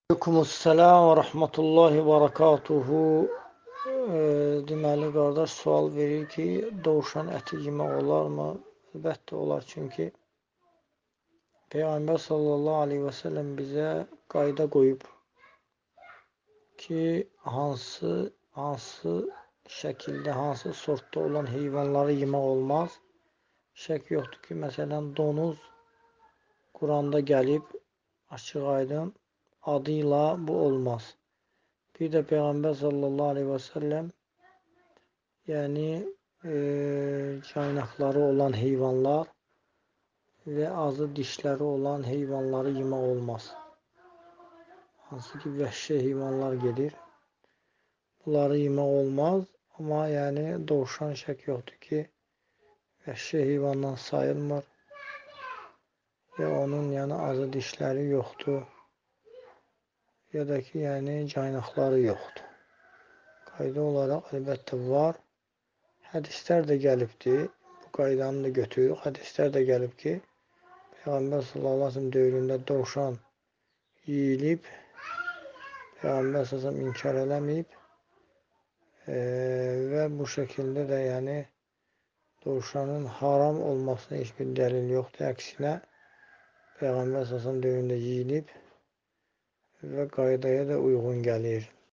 Aleykümselam və rəhmətullahi və barakatuhu. Deməli, qardaş sual verir ki, dovşan əti yemək olarmı? Əlbəttə olar, çünki Peyğəmbər sallallahu aleyhi və səlləm bizə qayda qoyub ki, hansı şəkildə, hansı sortda olan heyvanları yemək olmaz. Şək yoxdur ki, məsələn, donuz Quranda gəlib, açıq aydın adıyla bu olmaz. Bir də Peyğəmbər sallallahu aleyhi və səlləm yəni caynaqları olan heyvanlar və azı dişləri olan heyvanları yemək olmaz. Hansı ki, vəhşi heyvanlar gedir. Bunları yemək olmaz. Amma yəni dovşan şək yoxdur ki, vəhşi heyvandan sayılmır. Və onun yəni azı dişləri yoxdur. Ya da ki, yəni caynaqları yoxdur. Qayda olaraq əlbəttə var. Hədislər də gəlibdir. Bu qaydanı da götürürük. Hədislər də gəlib ki, Peyğəmbər sallallahu aleyhi ve sellem dövründə dovşan yeyilib, Peyğəmbər sallallahu aleyhi ve sellem inkar eləməyib və bu şəkildə də yəni dovşanın haram olmasına heç bir dəlil yoxdur. Əksinə, Peyğəmbər sallallahu aleyhi ve sellem dövründə yeyilib və qaydaya da uyğun gəlir.